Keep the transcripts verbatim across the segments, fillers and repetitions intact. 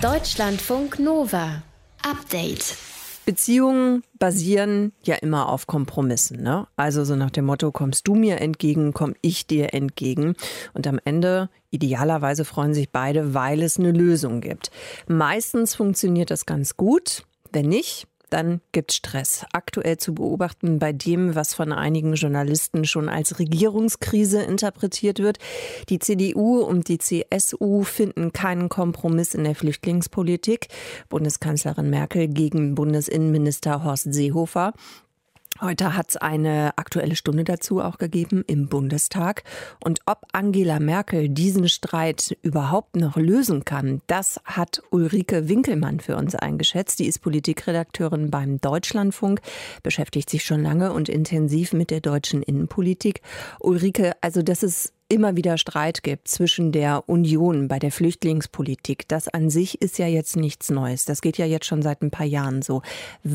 Deutschlandfunk Nova. Update. Beziehungen basieren ja immer auf Kompromissen, ne? Also so nach dem Motto, kommst du mir entgegen, komm ich dir entgegen. Und am Ende, idealerweise, freuen sich beide, weil es eine Lösung gibt. Meistens funktioniert das ganz gut. Wenn nicht, dann gibt's Stress. Aktuell zu beobachten bei dem, was von einigen Journalisten schon als Regierungskrise interpretiert wird. Die C D U und die C S U finden keinen Kompromiss in der Flüchtlingspolitik. Bundeskanzlerin Merkel gegen Bundesinnenminister Horst Seehofer. Heute hat es eine Aktuelle Stunde dazu auch gegeben im Bundestag. Und ob Angela Merkel diesen Streit überhaupt noch lösen kann, das hat Ulrike Winkelmann für uns eingeschätzt. Die ist Politikredakteurin beim Deutschlandfunk, beschäftigt sich schon lange und intensiv mit der deutschen Innenpolitik. Ulrike, also dass es immer wieder Streit gibt zwischen der Union bei der Flüchtlingspolitik. Das an sich ist ja jetzt nichts Neues. Das geht ja jetzt schon seit ein paar Jahren so.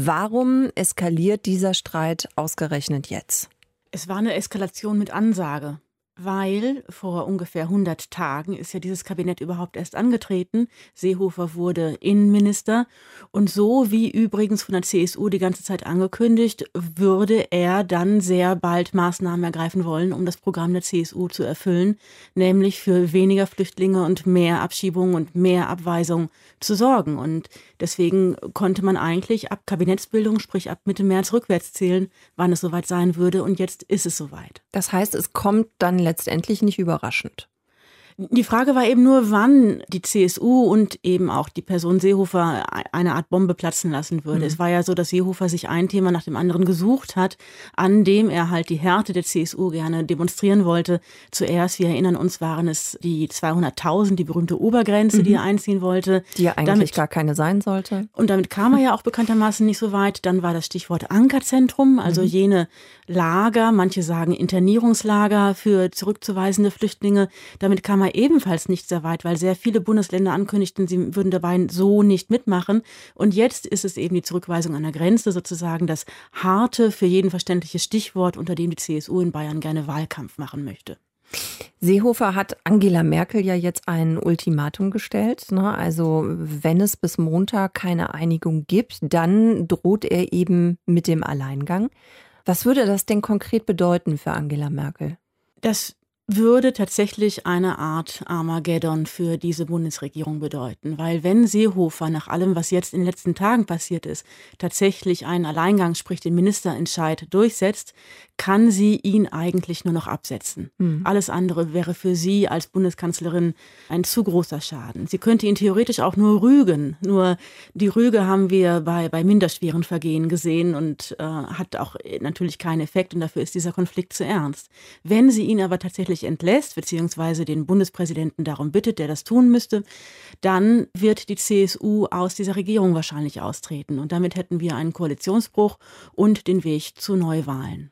Warum eskaliert dieser Streit ausgerechnet jetzt? Es war eine Eskalation mit Ansage, weil vor ungefähr hundert Tagen ist ja dieses Kabinett überhaupt erst angetreten. Seehofer wurde Innenminister und so wie übrigens von der C S U die ganze Zeit angekündigt, würde er dann sehr bald Maßnahmen ergreifen wollen, um das Programm der C S U zu erfüllen, nämlich für weniger Flüchtlinge und mehr Abschiebungen und mehr Abweisung zu sorgen. Und deswegen konnte man eigentlich ab Kabinettsbildung, sprich ab Mitte März rückwärts zählen, wann es soweit sein würde. Und jetzt ist es soweit. Das heißt, es kommt dann letztendlich nicht überraschend. Die Frage war eben nur, wann die C S U und eben auch die Person Seehofer eine Art Bombe platzen lassen würde. Mhm. Es war ja so, dass Seehofer sich ein Thema nach dem anderen gesucht hat, an dem er halt die Härte der C S U gerne demonstrieren wollte. Zuerst, wir erinnern uns, waren es die zweihunderttausend, die berühmte Obergrenze, mhm. die er einziehen wollte. Die ja eigentlich damit, gar keine sein sollte. Und damit kam er ja auch bekanntermaßen nicht so weit. Dann war das Stichwort Ankerzentrum, also mhm. jene Lager, manche sagen Internierungslager für zurückzuweisende Flüchtlinge. Damit kam er ebenfalls nicht sehr weit, weil sehr viele Bundesländer ankündigten, sie würden dabei so nicht mitmachen. Und jetzt ist es eben die Zurückweisung an der Grenze, sozusagen das harte, für jeden verständliche Stichwort, unter dem die C S U in Bayern gerne Wahlkampf machen möchte. Seehofer hat Angela Merkel ja jetzt ein Ultimatum gestellt. Ne? Also wenn es bis Montag keine Einigung gibt, dann droht er eben mit dem Alleingang. Was würde das denn konkret bedeuten für Angela Merkel? Das würde tatsächlich eine Art Armageddon für diese Bundesregierung bedeuten. Weil wenn Seehofer nach allem, was jetzt in den letzten Tagen passiert ist, tatsächlich einen Alleingang, sprich den Ministerentscheid durchsetzt, kann sie ihn eigentlich nur noch absetzen. Mhm. Alles andere wäre für sie als Bundeskanzlerin ein zu großer Schaden. Sie könnte ihn theoretisch auch nur rügen. Nur die Rüge haben wir bei, bei minderschweren Vergehen gesehen und äh, hat auch natürlich keinen Effekt und dafür ist dieser Konflikt zu ernst. Wenn sie ihn aber tatsächlich entlässt, beziehungsweise den Bundespräsidenten darum bittet, der das tun müsste, dann wird die C S U aus dieser Regierung wahrscheinlich austreten. Und damit hätten wir einen Koalitionsbruch und den Weg zu Neuwahlen.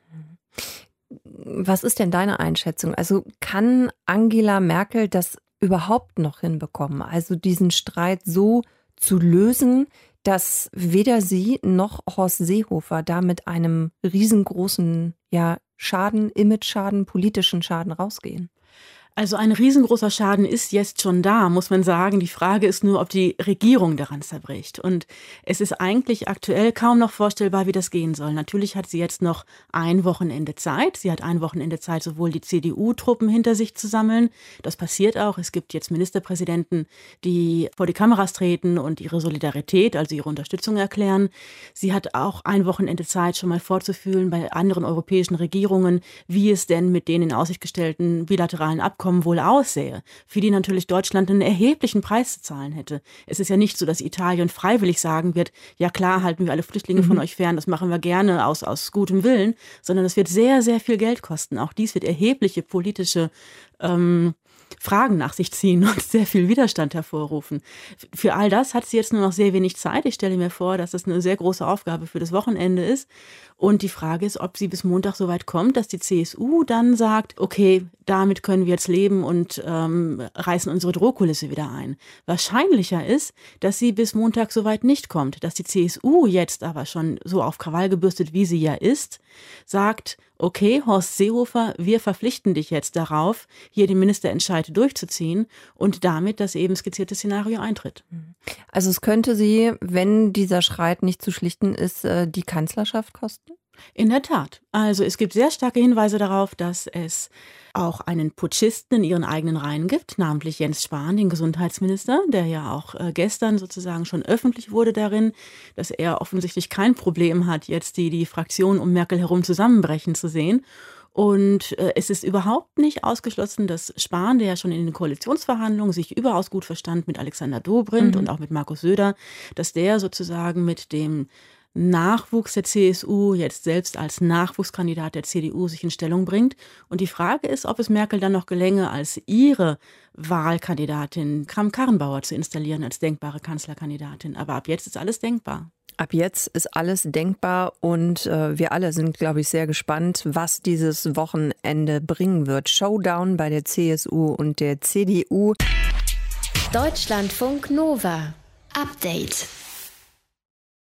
Was ist denn deine Einschätzung? Also kann Angela Merkel das überhaupt noch hinbekommen? Also diesen Streit so zu lösen, dass weder sie noch Horst Seehofer da mit einem riesengroßen ja, Schaden, Image-Schaden, politischen Schaden rausgehen? Also ein riesengroßer Schaden ist jetzt schon da, muss man sagen. Die Frage ist nur, ob die Regierung daran zerbricht. Und es ist eigentlich aktuell kaum noch vorstellbar, wie das gehen soll. Natürlich hat sie jetzt noch ein Wochenende Zeit. Sie hat ein Wochenende Zeit, sowohl die C D U-Truppen hinter sich zu sammeln. Das passiert auch. Es gibt jetzt Ministerpräsidenten, die vor die Kameras treten und ihre Solidarität, also ihre Unterstützung erklären. Sie hat auch ein Wochenende Zeit, schon mal vorzufühlen bei anderen europäischen Regierungen, wie es denn mit den in Aussicht gestellten bilateralen Abkommen wohl aussähe, für die natürlich Deutschland einen erheblichen Preis zu zahlen hätte. Es ist ja nicht so, dass Italien freiwillig sagen wird, ja klar, halten wir alle Flüchtlinge mhm. von euch fern, das machen wir gerne aus, aus gutem Willen, sondern es wird sehr, sehr viel Geld kosten. Auch dies wird erhebliche politische ähm, Fragen nach sich ziehen und sehr viel Widerstand hervorrufen. Für all das hat sie jetzt nur noch sehr wenig Zeit. Ich stelle mir vor, dass das eine sehr große Aufgabe für das Wochenende ist. Und die Frage ist, ob sie bis Montag so weit kommt, dass die C S U dann sagt, okay, damit können wir jetzt leben und ähm, reißen unsere Drohkulisse wieder ein. Wahrscheinlicher ist, dass sie bis Montag so weit nicht kommt, dass die C S U jetzt aber schon so auf Krawall gebürstet, wie sie ja ist, sagt, okay, Horst Seehofer, wir verpflichten dich jetzt darauf, hier den Ministerentscheid durchzuziehen und damit das eben skizzierte Szenario eintritt. Also es könnte sie, wenn dieser Streit nicht zu schlichten ist, die Kanzlerschaft kosten? In der Tat. Also es gibt sehr starke Hinweise darauf, dass es auch einen Putschisten in ihren eigenen Reihen gibt, namentlich Jens Spahn, den Gesundheitsminister, der ja auch äh, gestern sozusagen schon öffentlich wurde darin, dass er offensichtlich kein Problem hat, jetzt die, die Fraktion um Merkel herum zusammenbrechen zu sehen. Und äh, es ist überhaupt nicht ausgeschlossen, dass Spahn, der ja schon in den Koalitionsverhandlungen sich überaus gut verstand mit Alexander Dobrindt mhm. und auch mit Markus Söder, dass der sozusagen mit dem Nachwuchs der C S U, jetzt selbst als Nachwuchskandidat der C D U, sich in Stellung bringt. Und die Frage ist, ob es Merkel dann noch gelänge, als ihre Wahlkandidatin Kramp-Karrenbauer zu installieren als denkbare Kanzlerkandidatin. Aber ab jetzt ist alles denkbar. Ab jetzt ist alles denkbar und äh, wir alle sind, glaube ich, sehr gespannt, was dieses Wochenende bringen wird. Showdown bei der C S U und der C D U. Deutschlandfunk Nova. Update.